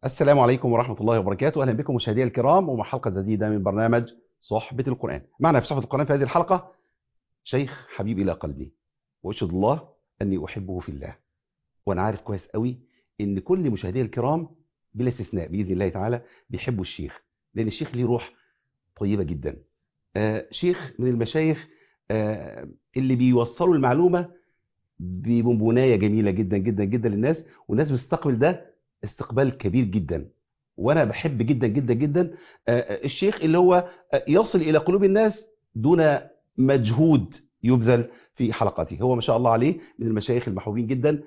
السلام عليكم ورحمة الله وبركاته. أهلا بكم مشاهدينا الكرام ومع حلقة جديدة من برنامج صحبة القرآن. معنا في صحبة القرآن في هذه الحلقة شيخ حبيب إلى قلبي، وأشهد الله أني أحبه في الله. وأنا عارف كويس قوي إن كل مشاهدينا الكرام بلا استثناء بإذن الله تعالى بيحبوا الشيخ، لأن الشيخ ليه روح طيبة جدا. شيخ من المشايخ اللي بيوصلوا المعلومة ببنبوناية جميلة جدا جدا جدا للناس، والناس بتستقبل ده استقبال كبير جدا. وانا بحب جدا جدا جدا الشيخ اللي هو يصل الى قلوب الناس دون مجهود يبذل في حلقاته. هو ما شاء الله عليه من المشايخ المحبوبين جدا.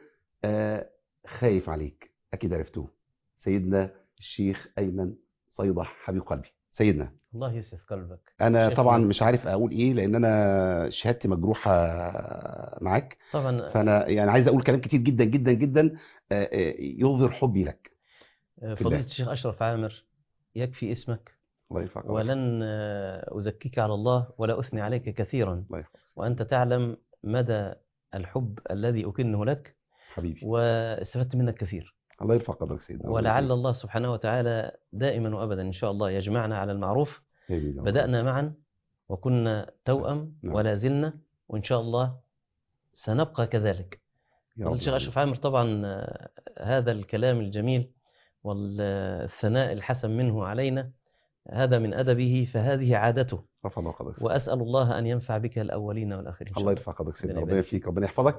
خايف عليك، اكيد عرفتوه، سيدنا الشيخ ايمن صيدح حبيب قلبي. سيدنا الله يسعد قلبك. انا طبعا شيخنا مش عارف اقول ايه، لان انا شهادتي مجروحه معاك، طبعا. فانا يعني عايز اقول كلام كتير جدا جدا جدا يظهر حبي لك في فضيلة الله. الشيخ أشرف عامر، يكفي اسمك، الله يرفع قدرك. ولن أزكيك على الله ولا أثني عليك كثيرا، الله يحفظك وأنت تعلم مدى الحب الذي أكنه لك، حبيبي. واستفدت منك كثير. الله يرفع قدرك سيدنا، ربنا ولعل يكرمك. الله سبحانه وتعالى دائما وأبدا إن شاء الله يجمعنا على المعروف. آمين يا رب. بدأنا معا وكنا توأم نعم. ولا زلنا، وإن شاء الله سنبقى كذلك. يا فضيلة رب الشيخ العالمين. أشرف عامر، طبعا هذا الكلام الجميل والثناء الحسن منه علينا هذا من أدبه، فهذه عادته، رفع الله قدرك سيدنا. وأسأل الله أن ينفع بك الأولين والآخرين إن شاء الله الله. يرفع قدرك سيدنا، ربنا ربنا يبارك يفيك، فيك. ربنا يحفظك.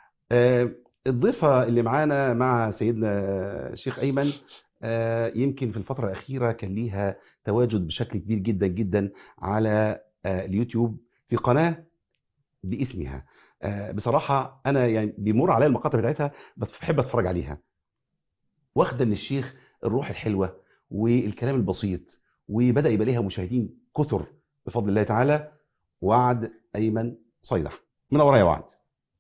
الضيفة اللي معانا مع سيدنا الشيخ أيمن يمكن في الفترة الأخيرة كان ليها تواجد بشكل كبير جدا جدا على اليوتيوب في قناة باسمها. بصراحة أنا يعني بيمر عليا المقاطع بتاعتها بحب أتفرج عليها، واخدة من الشيخ الروح الحلوة والكلام البسيط، وبدأ يبقى ليها مشاهدين كثر بفضل الله تعالى. وعد أيمن صيدح، منورة يا وعد.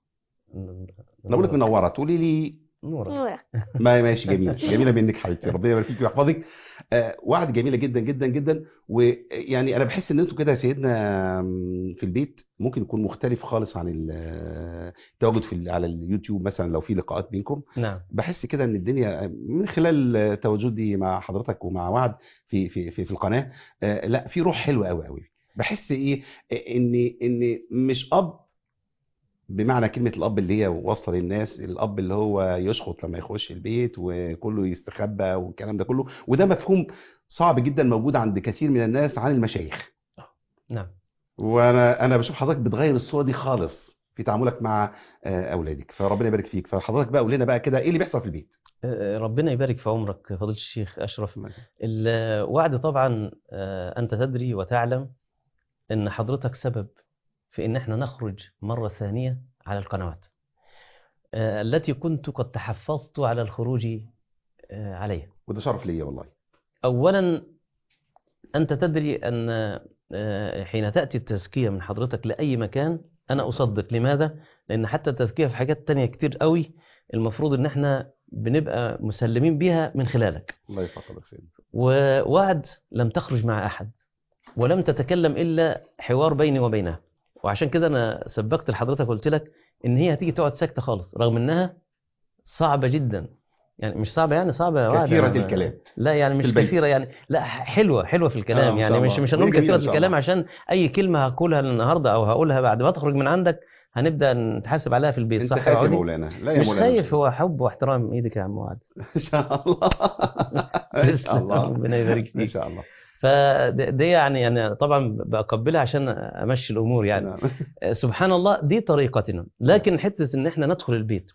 انا بقول لك منوره، تقولي لي نورك. ما ماشي. جميله جميله منك حبيبتي، ربنا يبارك فيك ويحفظك. وعد جميله جدا جدا جدا. ويعني انا بحس ان انتوا كده يا سيدنا في البيت ممكن يكون مختلف خالص عن التواجد على اليوتيوب مثلا لو في لقاءات بينكم. نعم. بحس كده ان الدنيا من خلال تواجدي مع حضرتك ومع وعد في القناه لا، في روح حلوه قوي قوي. بحس ايه، ان مش اب بمعنى كلمة الأب اللي هي واصلة للناس، الأب اللي هو يشخط لما يخش البيت وكله يستخبى والكلام ده كله، وده مفهوم صعب جدا موجود عند كثير من الناس عن المشايخ. نعم. وانا بشوف حضرتك بتغير الصورة دي خالص في تعاملك مع أولادك، فربنا يبارك فيك. فحضرتك بقى قول لنا بقى كده ايه اللي بيحصل في البيت. ربنا يبارك في عمرك فضيلة الشيخ أشرف. الله الوعد طبعا، أنت تدري وتعلم أن حضرتك سبب في أن احنا نخرج مرة ثانية على القنوات التي كنت قد تحفظت على الخروج عليها. وده شرف ليا والله. أولا أنت تدري أن حين تأتي التزكية من حضرتك لأي مكان أنا أصدق. لماذا؟ لأن حتى التزكية في حاجات تانية كتير قوي المفروض أن احنا بنبقى مسلمين بيها من خلالك. الله يفقدك سيدنا. ووعد لم تخرج مع أحد ولم تتكلم إلا حوار بيني وبينها، وعشان كده أنا سبقت لحضرتك قلت لك إن هي هتيجي تقعد ساكتة خالص، رغم إنها صعبة جدا. يعني مش صعبة، يعني صعبة يا وعد. كثيرة الكلام. لا يعني مش كثيرة، يعني لا حلوة في الكلام. ما شاء يعني الله. مش وهي هنقول جميلة كثيرة ما شاء الكلام الله. عشان أي كلمة هقولها النهاردة أو هقولها بعد ما تخرج من عندك هنبدأ نتحاسب عليها في البيت. انت صح يا خايف يا عودي؟ مولانا؟ لا يا مش مولانا خايف، هو حب واحترام إيدك يا عم وعد. ان شاء الله. ما شاء تسلم، الله. ربنا يبارك ما فيك. شاء الله. فدي يعني طبعا بقبلها عشان امشي الامور يعني. نعم. سبحان الله، دي طريقتنا. لكن حته ان احنا ندخل البيت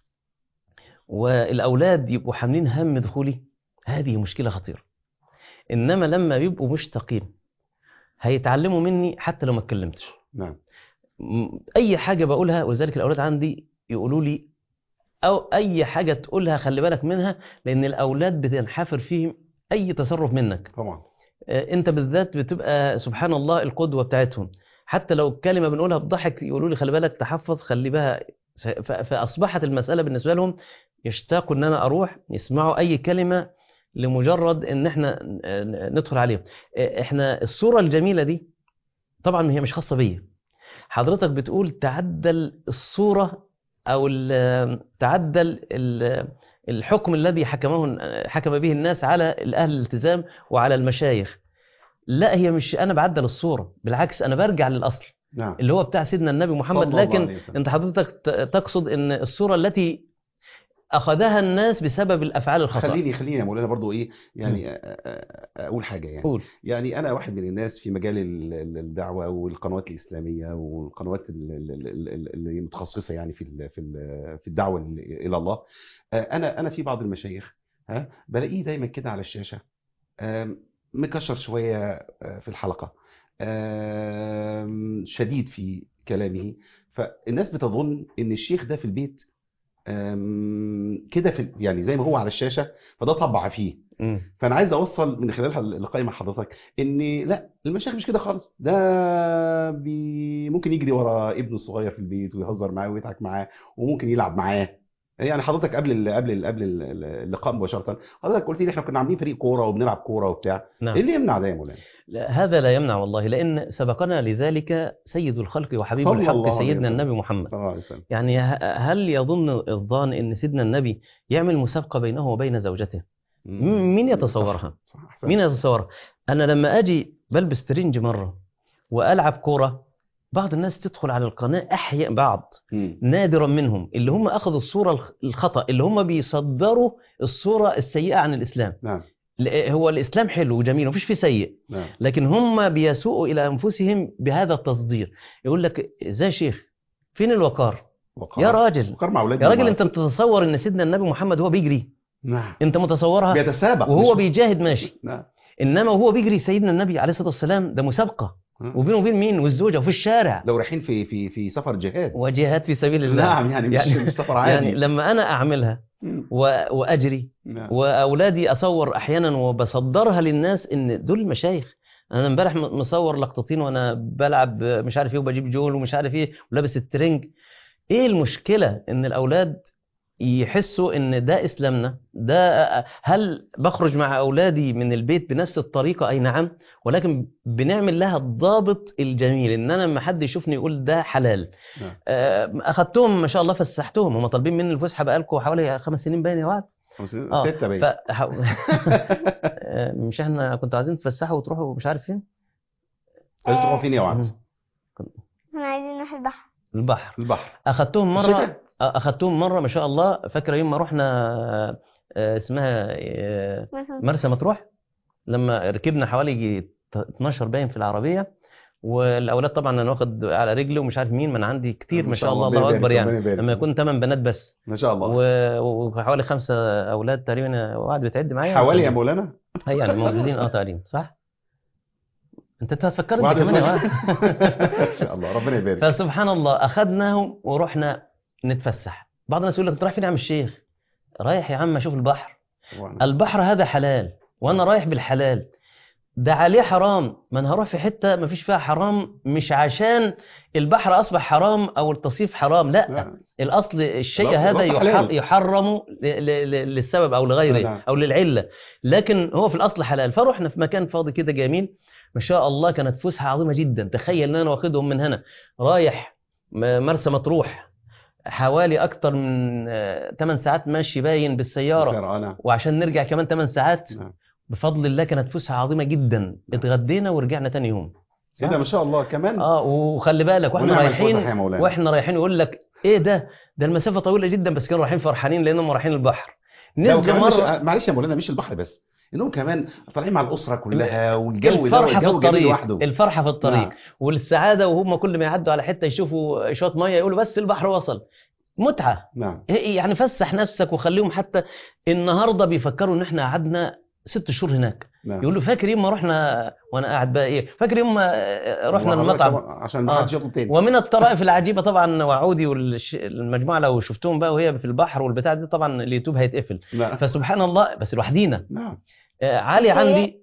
والاولاد يبقوا حاملين هم دخولي، هذه مشكله خطيره. انما لما بيبقوا مشتاقين هيتعلموا مني حتى لو ما اتكلمتش. نعم. اي حاجه بقولها، ولذلك الاولاد عندي يقولوا لي او اي حاجه تقولها خلي بالك منها، لان الاولاد بتنحفر فيهم اي تصرف منك. طبعا. انت بالذات بتبقى سبحان الله القدوة بتاعتهم. حتى لو الكلمة بنقولها بضحك يقولوا لي خلي بالك تحفظ، خلي بها. فأصبحت المسألة بالنسبة لهم يشتاقوا ان انا اروح يسمعوا اي كلمة لمجرد ان احنا ندخل عليهم. احنا الصورة الجميلة دي طبعا هي مش خاصة بيا. حضرتك بتقول تعدل الصورة او تعدل الحكم الذي حكم به الناس على أهل الالتزام وعلى المشايخ. لا، هي مش أنا بعدل الصورة، بالعكس أنا برجع للأصل نعم. اللي هو بتاع سيدنا النبي محمد. صلى الله لكن عليه وسلم. أنت حضرتك تقصد أن الصورة التي أخذها الناس بسبب الأفعال الخطأ. خليني يا مولانا برضو ايه يعني اقول حاجه يعني. قول. يعني انا واحد من الناس في مجال الدعوه والقنوات الاسلاميه والقنوات اللي متخصصه يعني في الدعوه الى الله. انا في بعض المشايخ بلاقيه دايما كده على الشاشه مكشر شويه في الحلقه، شديد في كلامه، فالناس بتظن ان الشيخ ده في البيت كده يعني زي ما هو على الشاشة، فده طبع فيه. فأنا عايز أوصل من خلال اللقاء مع حضرتك إن لا، المشايخ مش كده خالص. ده ممكن يجري ورا ابنه الصغير في البيت ويهزر معاه ويضحك معاه وممكن يلعب معاه. يعني حضرتك قبل اللقاء مباشرة حضرتك قلت لي احنا كنا عاملين فريق كورة وبنلعب كورة وبتاع. نعم. ايه اللي يمنع ده يا مولانا؟ لا، هذا لا يمنع والله، لأن سبقنا لذلك سيد الخلق وحبيب صلى الحق الله عليه سيدنا وسلم. النبي محمد. صلى الله عليه وسلم. يعني هل يظن الظان أن سيدنا النبي يعمل مسابقة بينه وبين زوجته؟ مين يتصورها؟ صح. مين يتصورها؟ أنا لما أجي بلبس ترنج مرة وألعب كورة، بعض الناس تدخل على القناة بعض نادرا منهم اللي هم أخذوا الصورة الخطأ، اللي هم بيصدروا الصورة السيئة عن الإسلام. نعم. هو الإسلام حلو وجميل ومفيش فيه سيء. نعم. لكن هم بيسوءوا إلى أنفسهم بهذا التصدير. يقول لك إزاي شيخ؟ فين الوقار؟ يا راجل، وقار مع أولادي. يا راجل، أنت تتصور إن سيدنا النبي محمد هو بيجري؟ نعم. أنت متصورها؟ بيتسابق وهو بيجاهد ماشي. نعم. إنما وهو بيجري سيدنا النبي عليه الصلاة والسلام ده مسابقة وبينه وبين مين؟ والزوجة، وفي الشارع لو رايحين في سفر جهاد وجهاد في سبيل الله. نعم. يعني مش سفر عادي. يعني لما أنا أعملها وأجري وأولادي أصور أحيانا وبصدرها للناس إن دول مشايخ. أنا امبارح مصور لقطتين وأنا بلعب مش عارف إيه وبجيب جول ومش عارف إيه ولابس الترنج. إيه المشكلة إن الأولاد يحسوا إن ده إسلامنا؟ ده هل بخرج مع أولادي من البيت بنفس الطريقة؟ أي نعم، ولكن بنعمل لها الضابط الجميل إن أنا لما حد يشوفني يقول ده حلال. أخذتهم ما شاء الله، فسحتهم. هم طالبين مني الفسحة بقالكم حوالي 5 سنين باين يا وعد. 6 باين. مش احنا كنتوا عايزين تفسحوا وتروحوا مش عارف فين؟ عايزين تروحوا فين يا وعد؟ احنا عايزين نروح البحر. أخذتهم مرة ما شاء الله. فاكرة يوم ما رحنا اسمها مرسى مطروح، لما ركبنا حوالي 12 باين في العربية، والأولاد طبعا أنا واخد على رجلي ومش عارف مين، من عندي كتير ما شاء الله. الله أكبر. يعني لما يكون 8 بنات بس ما شاء الله، وحوالي 5 أولاد تقريبا. وقعد بتعد معايا حوالي يا مولانا يعني موجودين تقريبا صح. انت تفكر انت كمان يا ان شاء الله ربنا يبارك. فسبحان الله اخذناهم ورحنا نتفسح. بعض الناس يقول لك انت رايح فين يا عم الشيخ؟ رايح يا عم اشوف البحر. البحر هذا حلال وانا رايح بالحلال. ده عليه حرام، ما انا هروح في حته ما فيش فيها حرام، مش عشان البحر اصبح حرام او التصيف حرام. لا. الاصل الشيء هذا يحرم للسبب او لغيره او للعله، لكن هو في الاصل حلال. فروحنا في مكان فاضي كده جميل ما شاء الله. كانت فسحه عظيمه جدا. تخيل ان انا واخدهم من هنا رايح مرسى مطروح حوالي اكتر من 8 ساعات ماشي باين بالسياره، وعشان نرجع كمان 8 ساعات. بفضل الله كانت فسحه عظيمه جدا. اتغدينا ورجعنا تاني يوم. ايه ده ما شاء الله كمان. وخلي بالك واحنا رايحين يقول لك ايه ده المسافه طويله جدا، بس كانوا رايحين فرحانين لانهم رايحين البحر. نزل مره معلش يا مولانا، مش البحر بس، انهم كمان طالعين مع الاسره كلها، والجو ده الجو جميل لوحده. الفرحه في الطريق والسعاده، وهم كل ما يعدوا على حته يشوفوا شويه ميه يقولوا بس البحر وصل. متعه. يعني فسح نفسك وخليهم. حتى النهارده بيفكروا ان احنا قعدنا 6 شهور هناك. يقولوا فاكر يوم ما رحنا وانا قاعد بقى ايه، فاكر يوم ما رحنا المطعم عشان ما حدش يطلب تاني. ومن الطرائف العجيبه طبعا وعودي والمجموعه لو شفتهم بقى وهي في البحر والبتاع دي، طبعا اليوتيوب هيتقفل. فسبحان الله، بس لوحدينا. علي عندي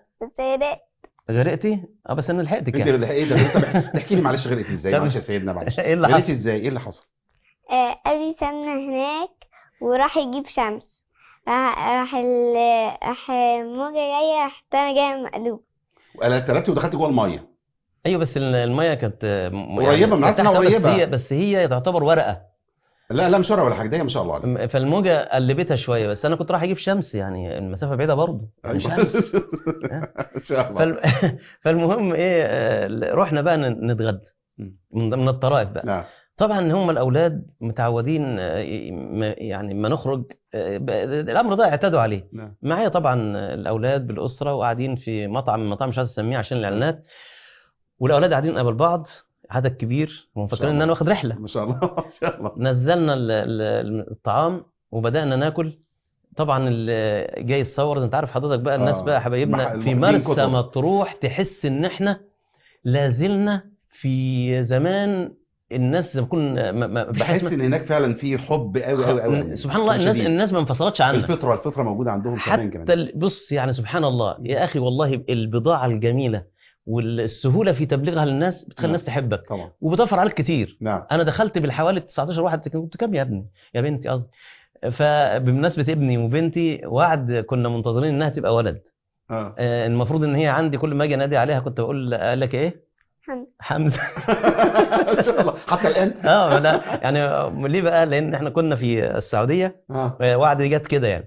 غرقتي بس انا لحقتك. انت لحقت تحكي لي معلش غرقتي ازاي؟ معلش يا سيدنا معلش. ايه اللي حصل ازاي؟ ايه اللي حصل؟ ابي سابنا هناك وراح يجيب شمس، راح الموجة جاية، رحت انا جاية مقلوب. انا اتركتي ودخلت جوه الميه. ايوه بس الميه كانت قريبه، من عارف انها قريبه، بس هي تعتبر ورقه. لا مش ورقه ولا حاجه، ده ما شاء الله عليك. فالموجه قلبتها شويه، بس انا كنت رايح اجيب شمس، يعني المسافه بعيده برضه يعني شمس. ان شاء الله. فالمهم ايه، رحنا بقى نتغدى مم. من الطرائف بقى. نعم. طبعا هم الاولاد متعودين يعني ما نخرج الامر ده اعتادوا عليه. نعم. معايا طبعا الاولاد بالاسره وقاعدين في مطعم مش عايز اسميه عشان الاعلانات، والاولاد قاعدين قبل بعض عدد كبير، هم فاكرين ان انا واخد رحله. ما شاء الله ما شاء الله. نزلنا الطعام وبدانا ناكل. طبعا اللي جاي يتصور، انت عارف حضرتك بقى الناس بقى حبايبنا في المحبين مرسى كتب. مطروح، تحس ان احنا لازلنا في زمان الناس زي ما يكون ما فيش حاجه بحس ان هناك فعلا في حب قوي قوي قوي. سبحان الله، الناس ما انفصلتش عنا. الفطره موجوده عندهم كمان حتى بص يعني سبحان الله يا اخي، والله البضاعه الجميله والسهوله في تبليغها للناس بتخلي الناس تحبك طبعا، وبتوفر عليك كتير. نعم. انا دخلت بالحوالي 19 واحد، كنت كام يا ابني يا بنتي قصدي. فبمناسبه ابني وبنتي، وعد كنا منتظرين انها تبقى ولد. المفروض ان هي عندي كل ما اجي انادي عليها كنت بقول لك ايه؟ حمزه. ان شاء الله حتى الان. لا يعني ليه بقى؟ لان احنا كنا في السعوديه، وعد جت كده يعني.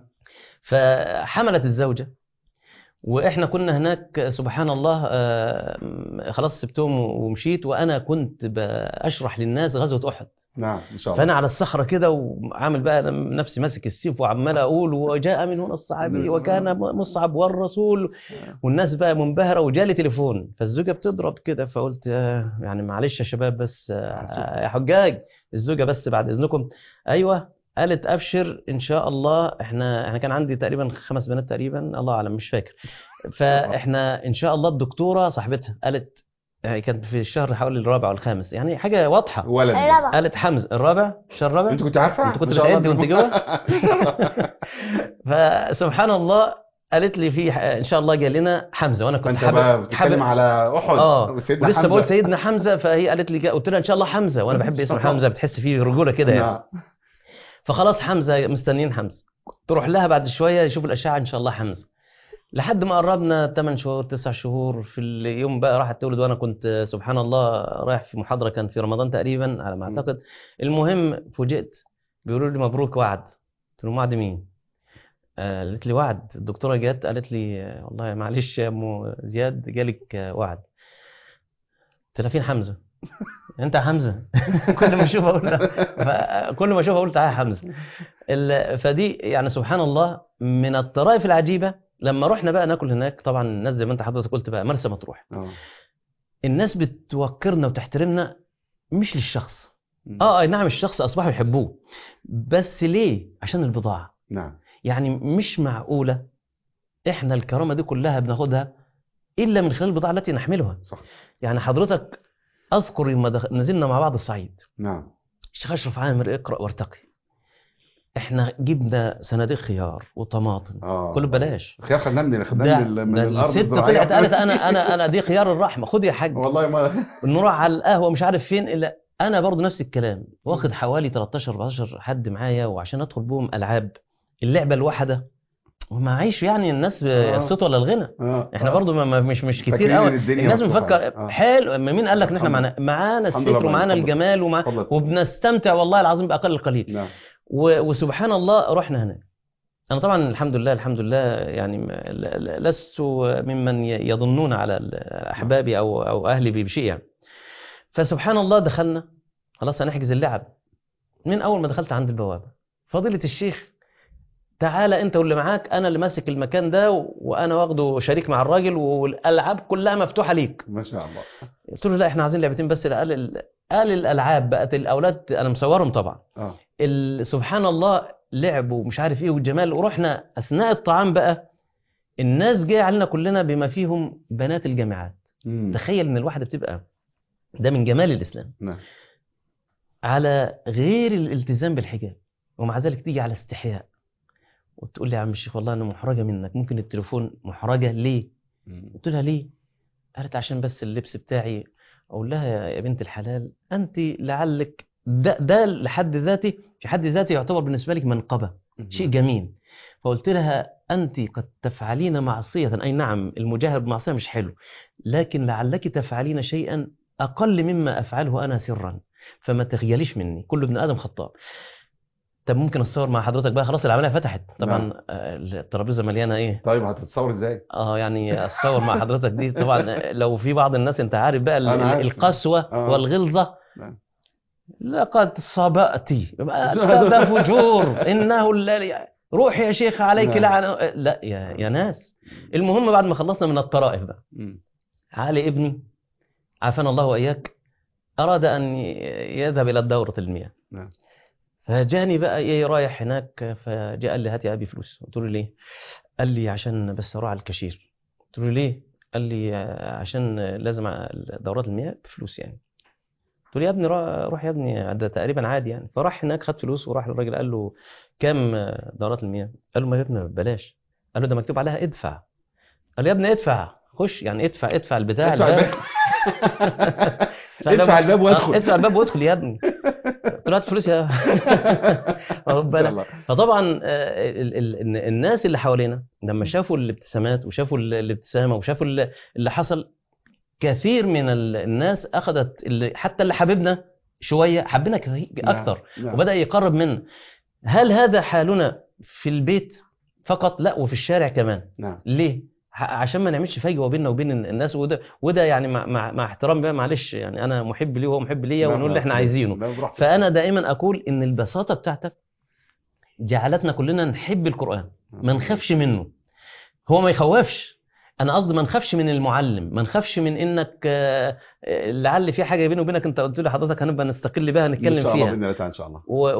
فحملت الزوجه واحنا كنا هناك سبحان الله. خلاص سبتهم ومشيت، وانا كنت بشرح للناس غزوه احد. نعم ان شاء الله. فانا على الصخره كده وعامل بقى نفسي ماسك السيف وعمال اقول وجاء من هنا الصحابي وكان مصعب والرسول، والناس بقى منبهره، وجالي تليفون فالزوجه بتضرب كده، فقلت يعني معلش يا شباب بس يا حجاج، الزوجه بس بعد اذنكم. ايوه، قالت ابشر ان شاء الله. احنا كان عندي تقريبا 5 بنات تقريبا، الله اعلم مش فاكر. فاحنا ان شاء الله الدكتوره صاحبتها قالت، كانت في الشهر حوالي الرابع والخامس، يعني حاجه واضحه. الرابع. قالت حمزه الرابع، الشهر الرابع. انت كنت عارفه؟ انت كنت بتعد وانت جوه. فسبحان الله قالت لي في ان شاء الله جاي لنا حمزه، وانا كنت بتتكلم على احد ولسه بقول سيدنا حمزه، فهي قالت لي قلت لها ان شاء الله حمزه، وانا بحب اسم حمزه، بتحس فيه رجوله كده يعني. فخلاص حمزه، مستنيين حمزه. تروح لها بعد شويه يشوف الاشعه، ان شاء الله حمزه. لحد ما قربنا 8 شهور 9 شهور، في اليوم بقى راحت تولد، وانا كنت سبحان الله رايح في محاضره، كان في رمضان تقريبا على ما اعتقد. المهم فوجئت بيقولوا لي مبروك وعد. قلت لهم وعد مين؟ قالت لي وعد الدكتوره جت قالت لي والله معلش يا ام زياد جالك وعد. قلت لها فين حمزه؟ انت حمزه. كل ما اشوفه اقول تعالى يا حمزه. فدي يعني سبحان الله من الطرائف العجيبه. لما رحنا بقى ناكل هناك، طبعا الناس زي ما انت حضرتك قلت بقى مرسى مطروح، الناس بتوقرنا وتحترمنا مش للشخص. اي نعم الشخص اصبحوا يحبوه، بس ليه؟ عشان البضاعه. نعم. يعني مش معقوله احنا الكرامه دي كلها بناخدها الا من خلال البضاعه التي نحملها. صح. يعني حضرتك اذكر لما نزلنا مع بعض الصعيد. نعم. الشيخ اشرف عامر اقرا وارتقي، احنا جبنا صناديق خيار وطماطم كله ببلاش. خيار خدناه من الارض الزراعيه. الست طلعت قالت انا دي خيار الرحمه، خد يا حاج. والله ما نروح على القهوه مش عارف فين، الا انا برضو نفس الكلام، واخد حوالي 13 14 حد معايا، وعشان ادخل بهم العاب اللعبه الواحده ومعيش يعني الناس الصوت ولا الغنى. احنا برضو مش كتير قوي. الناس بنفكر حلو. مين قال لك ان احنا معانا الستر ومعانا الجمال وبنستمتع والله العظيم باقل القليل. نعم. وسبحان الله رحنا هناك. انا طبعا الحمد لله يعني لست ممن يظنون على احبابي او اهلي بشيء يعني. فسبحان الله دخلنا خلاص هنحجز اللعب. من اول ما دخلت عند البوابه، فضيله الشيخ تعالى انت واللي معاك، انا اللي ماسك المكان ده وانا واخده شريك مع الراجل، والالعاب كلها مفتوحه ليك. ما شاء الله. قلت له لا احنا عايزين لعبتين بس. قال الالعاب بقت الاولاد انا مصورهم طبعا. سبحان الله لعبوا مش عارف ايه والجمال. ورحنا اثناء الطعام بقى الناس جايه علينا كلنا بما فيهم بنات الجامعات. تخيل ان الواحده بتبقى ده من جمال الاسلام. على غير الالتزام بالحجاب، ومع ذلك تيجي على استحياء وتقول لي يا عم الشيخ والله انا محرجه منك، ممكن التليفون. محرجه ليه؟ قلت لها ليه؟ قالت عشان بس اللبس بتاعي. اقول لها يا بنت الحلال، انت لعلك ده لحد ذاتي في حد ذاته يعتبر بالنسبه لك منقبه، شيء جميل. فقلت لها انت قد تفعلين معصيه، اي نعم المجاهر بمعصيه مش حلو، لكن لعلك تفعلين شيئا اقل مما افعله انا سرا. فما تخجليش مني، كل ابن ادم خطاء. طب ممكن اتصور مع حضرتك بقى؟ خلاص العمليه فتحت طبعا. نعم. الترابيزه مليانه ايه. طيب هتتصور ازاي؟ يعني اتصور مع حضرتك دي طبعا. لو في بعض الناس انت عارف بقى أنا عارف. القسوه والغلظه، نعم. لقد صبأت، ده فجور، انه روح يا شيخ عليك نعم. لعنه. لا يا ناس. المهم بعد ما خلصنا من الطرائف بقى، علي ابني عافانا الله واياك اراد ان يذهب الى دوره المياه. نعم. فجاني بقى ايه رايح هناك، فجاء قال لي هات يا ابي فلوس. قلت له ليه؟ قال لي عشان بس اروح على الكاشير. قلت له ليه؟ قال لي عشان لازم دورات المياه بفلوس يعني. قلت له يا ابني روح يا ابني، ده تقريبا عادي يعني. فراح هناك خد فلوس وراح للراجل قال له كام دورات المياه؟ قال له ما يا ابني ببلاش. قال له ده مكتوب عليها ادفع. قال له يا ابني ادفع، خش يعني ادفع البتاع الباب. ادفع الباب وادخل. ادفع الباب وادخل يا ابني. قلت له هات فلوس يا واخد بالك. فطبعا الناس اللي حوالينا لما شافوا الابتسامات وشافوا الابتسامه وشافوا اللي حصل، كثير من الناس اخذت حتى اللي حبيبنا شويه حبنا اكتر. نعم. وبدا يقرب منا. هل هذا حالنا في البيت فقط؟ لا، وفي الشارع كمان. نعم. ليه؟ عشان ما نعملش فجوه بيننا وبين الناس. وده يعني مع احترام بقى، معلش يعني انا محب ليه وهو محب ليا ونقول اللي احنا عايزينه. فانا دائما اقول ان البساطه بتاعتك جعلتنا كلنا نحب القرآن، ما نخافش منه. هو ما يخوفش، انا قصدي ما نخافش من المعلم، ما نخافش من انك لعل في حاجه بيني وبينك انت قلت لي حضرتك هنبقى نستقل بها نتكلم فيها ان شاء الله باذن ان شاء الله.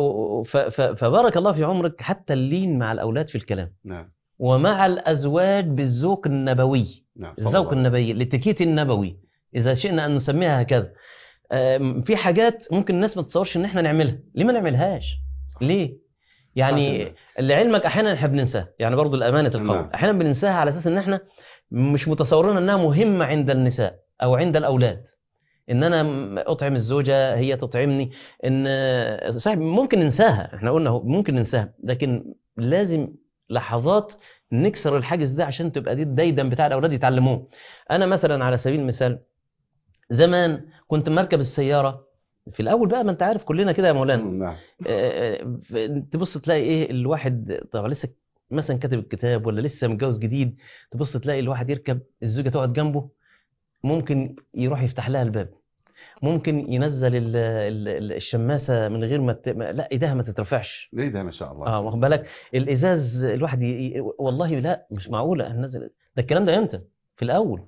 فبارك الله في عمرك. حتى اللين مع الاولاد في الكلام. نعم. ومع الازواج بالذوق النبوي. نعم. الذوق النبوي، الاتيكيت النبوي اذا شئنا ان نسميها هكذا. في حاجات ممكن الناس ما تتصورش ان احنا نعملها. ليه ما نعملهاش؟ ليه؟ يعني لعلمك احيانا احنا بننساها، يعني برضو الامانه القول احيانا بننساها على اساس ان احنا مش متصورين انها مهمه عند النساء او عند الاولاد. ان انا اطعم الزوجه هي تطعمني، ان صحيح ممكن ننساها، احنا قلنا ممكن ننساها، لكن لازم لحظات نكسر الحاجز ده عشان تبقى دي الديدن بتاع الاولاد يتعلموه. انا مثلا على سبيل المثال زمان كنت مركب السياره في الاول بقى، ما انت عارف كلنا كده يا مولانا. تبص تلاقي ايه الواحد طبعا لسه مثلا كاتب الكتاب ولا لسه متجوز جديد، تبص تلاقي الواحد يركب، الزوجه تقعد جنبه، ممكن يروح يفتح لها الباب، ممكن ينزل الشماسه من غير ما لا ايدها ما تترفعش. ايه ده ما شاء الله. واخد بالك الازاز الواحد والله لا مش معقوله هننزل ده. الكلام ده امتى؟ في الاول.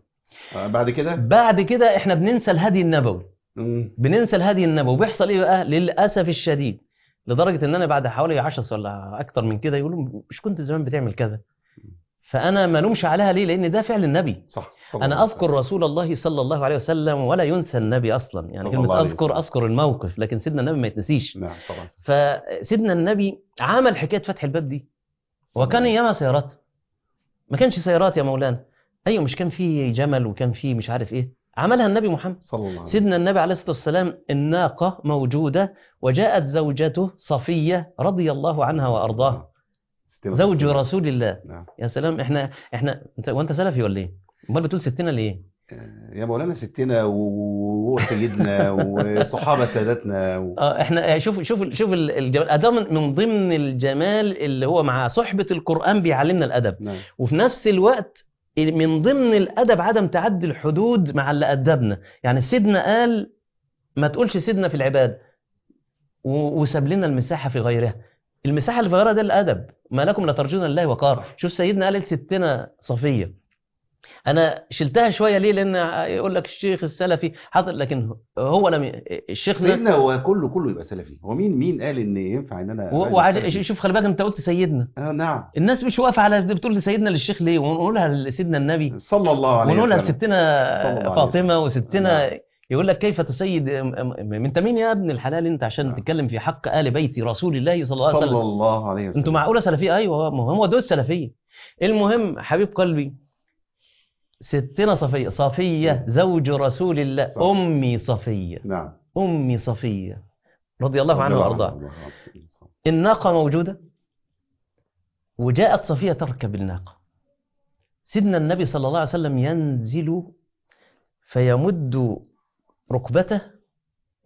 بعد كده احنا بننسى الهدي النبوي. بننسى الهدي النبوي. بيحصل ايه بقى للاسف الشديد؟ لدرجه ان انا بعد حوالي 10 ولا اكتر من كده يقولوا مش كنت زمان بتعمل كذا. فانا ما لومش عليها ليه؟ لان ده فعل النبي. صح. انا اذكر رسول الله صلى الله عليه وسلم ولا ينسى النبي اصلا، يعني كلمه اذكر الموقف، لكن سيدنا النبي ما يتنسيش. نعم طبعا. فسيدنا النبي عمل حكايه فتح الباب دي، وكان ايامها سيارات، ما كانش سيارات يا مولانا. ايوه مش كان في جمل وكان في مش عارف ايه، عملها النبي محمد صلى الله عليه وسلم. سيدنا النبي عليه الصلاة والسلام الناقة موجودة، وجاءت زوجته صفية رضي الله عنها وأرضاها، زوج رسول الله. نعم. يا سلام. احنا وانت سلفي ولا ايه؟ امال بتقول ستنا ليه؟ يا مولانا ستنا وسيدنا وصحابة سادتنا احنا شوف الجمال. ادام من ضمن الجمال اللي هو مع صحبة القرآن بيعلمنا الأدب. نعم. وفي نفس الوقت من ضمن الأدب عدم تعدي الحدود مع اللي أدبنا. يعني سيدنا قال ما تقولش سيدنا في العباد وساب لنا المساحة في غيرها. المساحة اللي في غيرها ده الأدب. ما لكم لا ترجون الله وقار. شوف سيدنا قال ستنا صفية، أنا شلتها شوية ليه؟ لأن يقول لك الشيخ السلفي حاضر، لكن هو لم الشيخنا سيدنا هو كله يبقى سلفي. هو مين قال إن ينفع إن أنا شوف خلي بالك أنت قلت سيدنا. نعم. الناس مش واقفة على بتقول سيدنا للشيخ ليه؟ ونقولها لسيدنا النبي صلى الله عليه وسلم، ونقولها لستنا فاطمة وستنا. نعم. يقول لك كيف تسيد انت مين يا ابن الحلال انت عشان تتكلم في حق آل بيت رسول الله صلى الله عليه وسلم؟ صلى الله عليه وسلم. انتوا معقولة سلفية؟ ايوه هو دول السلفية. المهم حبيب قلبي ستنا صفية زوج رسول الله صح. أمي صفية. نعم. أمي صفية رضي الله عنها وأرضاها. الناقة موجودة وجاءت صفية تركب الناقة. سيدنا النبي صلى الله عليه وسلم ينزل فيمد ركبته،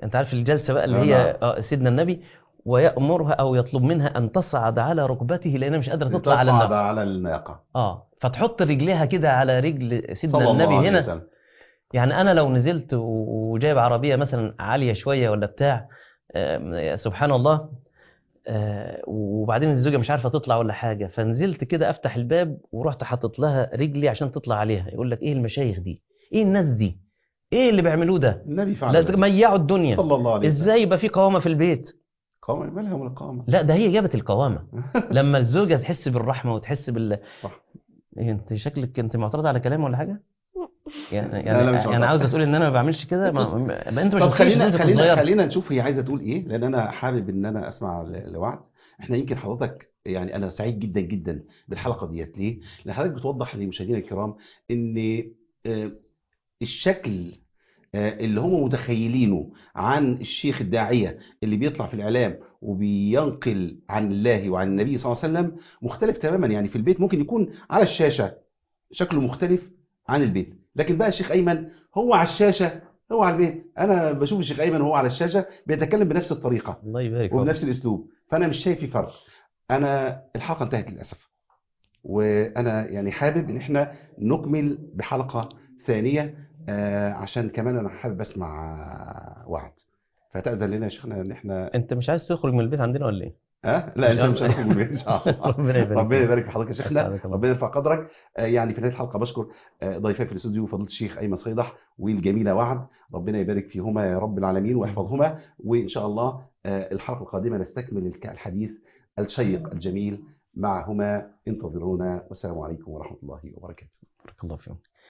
انت عارف الجلسة بقى اللي نعم. هي سيدنا النبي ويأمرها أو يطلب منها أن تصعد على ركبته لأنها مش قادرة تطلع على تصعد الناقة. على الناقة فتحط رجليها كده على رجل سيدنا صلى الله النبي عليه هنا. وسلم. يعني أنا لو نزلت وجايب عربية مثلا عالية شوية ولا بتاع، سبحان الله، وبعدين الزوجة مش عارفة تطلع ولا حاجة، فنزلت كده أفتح الباب ورحت حاطط لها رجلي عشان تطلع عليها، يقول لك إيه المشايخ دي؟ إيه الناس دي؟ إيه اللي بيعملوه ده؟ النبي فعل لا ذلك ميعوا الدنيا. صلى الله عليه وسلم. إزاي يبقى في قوامة في البيت؟ قوامة مالها ولا قوامة؟ لا ده هي جابت القوامة. لما الزوجة تحس بالرحمة وتحس صح. انت شكلك انت معترضة على كلام ولا حاجة؟ يعني لا لا مش يعني عاوزة تقول ان انا ما بعملش كده؟ انت ما طب شفتيش خلينا بنتك خلينا صغيرة. خلينا نشوف هي عايزه تقول ايه، لان انا حابب ان انا اسمع لوعد. احنا يمكن حضرتك يعني انا سعيد جدا جدا بالحلقه ديت. ليه؟ لان حضرتك بتوضح لمشاهدينا الكرام ان الشكل اللي هم متخيلينه عن الشيخ الداعيه اللي بيطلع في الاعلام وبينقل عن الله وعن النبي صلى الله عليه وسلم مختلف تماما. يعني في البيت ممكن يكون على الشاشه شكله مختلف عن البيت، لكن بقى الشيخ ايمن هو على الشاشه هو على البيت. انا بشوف الشيخ ايمن وهو على الشاشه بيتكلم بنفس الطريقه الله يبارك وبنفس فيك. الاسلوب، فانا مش شايف في فرق. انا الحلقه انتهت للاسف، وانا يعني حابب ان احنا نكمل بحلقه ثانيه عشان كمان انا حابب اسمع وعد. فتأذن لنا يا شيخنا ان احنا انت مش عايز تخرج من البيت عندنا ولا ايه؟ لا مش انت مش عاوز. هنخرج من البيت ان شاء الله. ربنا يبارك ربنا فيك. يبارك في حضرتك يا شيخنا، اسعدك الله. ربنا يرفع قدرك. يعني في نهايه الحلقه بشكر ضيفي في الاستوديو فضيله الشيخ ايمن صيدح والجميله وعد، ربنا يبارك فيهما يا رب العالمين ويحفظهما. وان شاء الله الحلقه القادمه نستكمل الحديث الشيق الجميل معهما. انتظرونا، والسلام عليكم ورحمه الله وبركاته. بارك الله فيك.